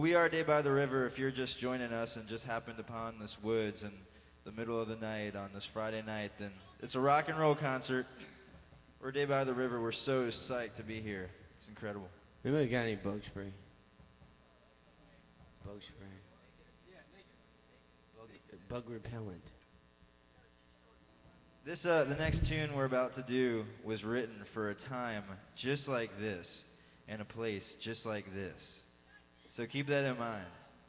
We are Day by the River. If you're just joining us and just happened upon this woods in the middle of the night on this Friday night, then it's a rock and roll concert. We're Day by the River. We're so psyched to be here. It's incredible. Anybody got any bug spray? Bug spray. Bug repellent. This the next tune we're about to do was written for a time just like this and a place just like this. So keep that in mind.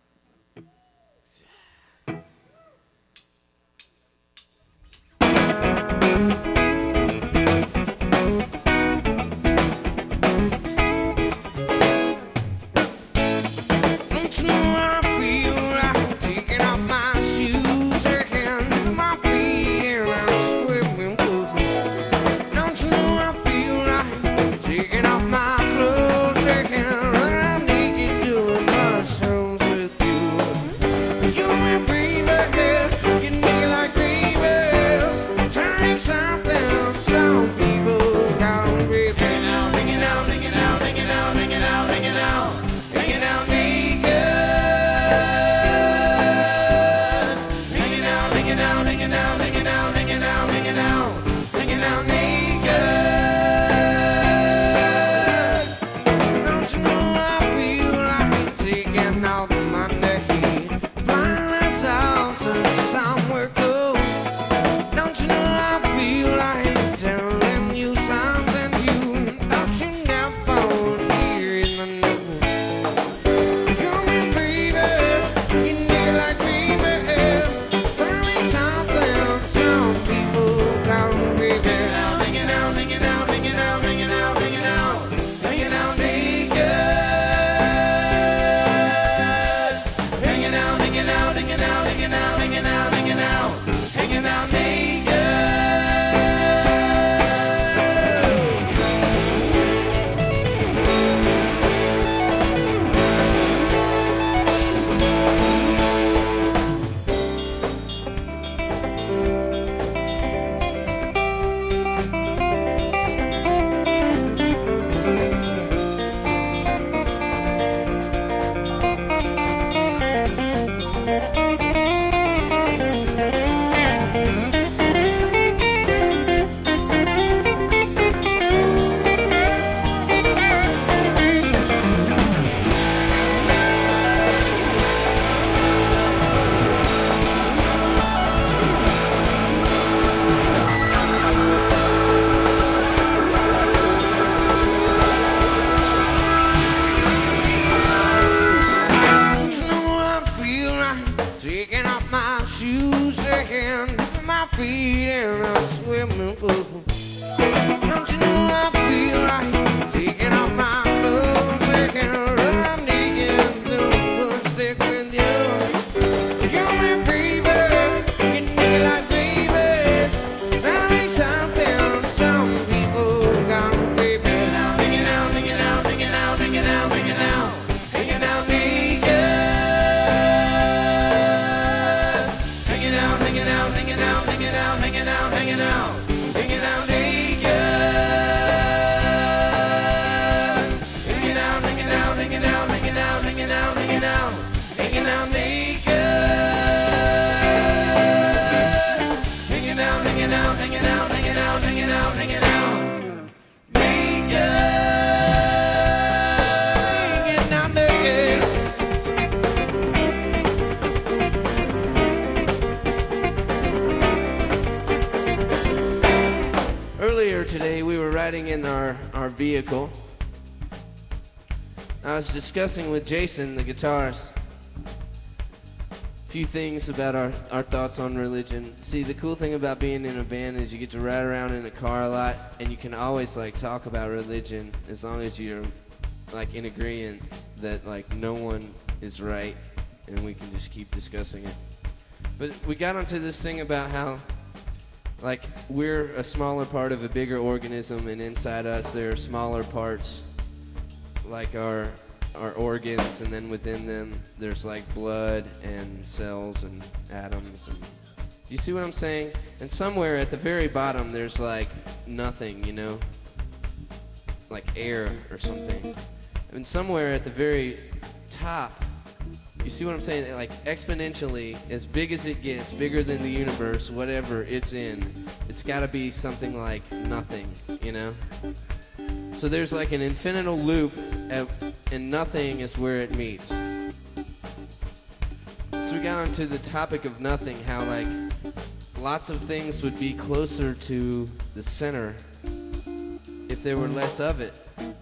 Earlier today, we were riding in our vehicle. I was discussing with Jason, the guitarist, a few things about our thoughts on religion. See, the cool thing about being in a band is you get to ride around in a car a lot, and you can always talk about religion as long as you're in agreement that no one is right, and we can just keep discussing it. But we got onto this thing about how we're a smaller part of a bigger organism, and inside us there are smaller parts like our organs, and then within them there's blood and cells and atoms. And do you see what I'm saying? And somewhere at the very bottom there's nothing, like air or something. And somewhere at the very top You see what I'm saying? Like exponentially, as big as it gets, bigger than the universe, whatever it's in, it's got to be something like nothing, you know? So there's like an infinite loop, and nothing is where it meets. So we got onto the topic of nothing, how like lots of things would be closer to the center if there were less of it.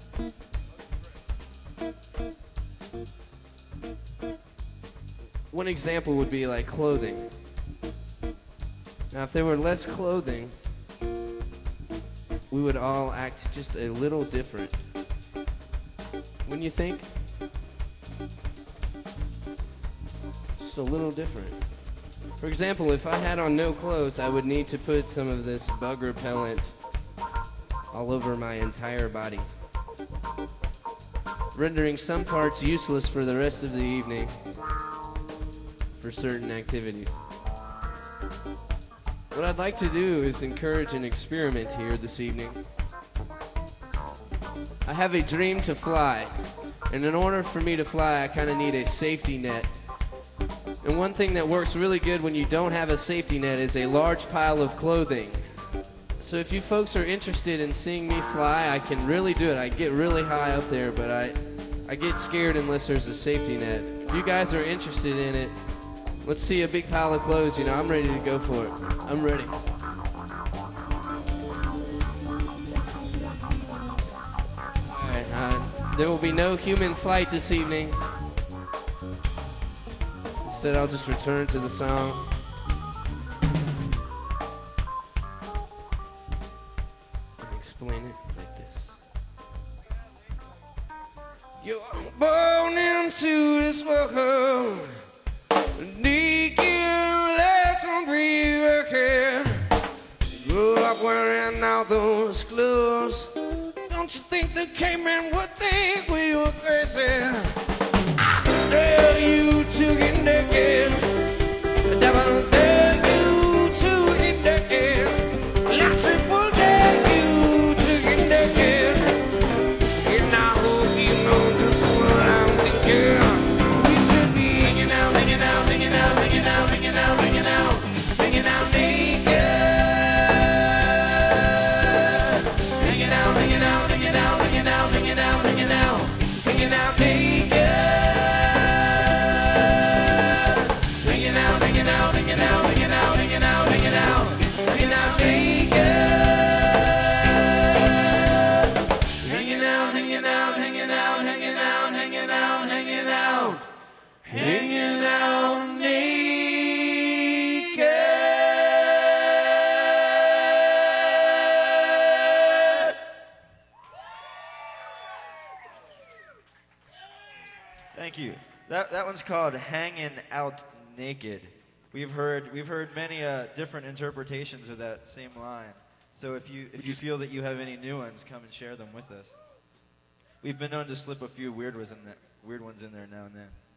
One example would be like clothing. Now, if there were less clothing, we would all act just a little different. Wouldn't you think? Just a little different. For example, if I had on no clothes, I would need to put some of this bug repellent all over my entire body, rendering some parts useless for the rest of the evening for certain activities. What I'd like to do is encourage an experiment here this evening. I have a dream to fly, and in order for me to fly, I kind of need a safety net. And one thing that works really good when you don't have a safety net is a large pile of clothing. So if you folks are interested in seeing me fly, I can really do it. I get really high up there, but I get scared unless there's a safety net. If you guys are interested in it, let's see a big pile of clothes. You know, I'm ready to go for it. I'm ready. All right, there will be no human flight this evening. Instead, I'll just return to the song. And explain it like this. You're born into this world. Naked legs and pre-working. Grew up wearing all those clothes. Don't you think the cavemen would think we were crazy? I could dare you to get naked. I never dare you to get naked. Lots of people dare you to get naked. And I hope you know just what I'm thinking. We should be hanging out, hanging out, hanging out, hanging out, hanging out, hanging out, hanging out naked. Hanging out, hanging out, hanging out, hanging out, hanging out, hanging out, hanging out naked. Hanging out, hanging out, hanging out, hanging out, hanging out, hanging out, hanging out naked. Hanging out, hanging out, hanging out, hanging out, hanging out, hanging out, hanging out naked. Thank you. That one's called "Hanging Out Naked." We've heard many different interpretations of that same line. So if you feel that you have any new ones, come and share them with us. We've been known to slip a few weird ones in there now and then.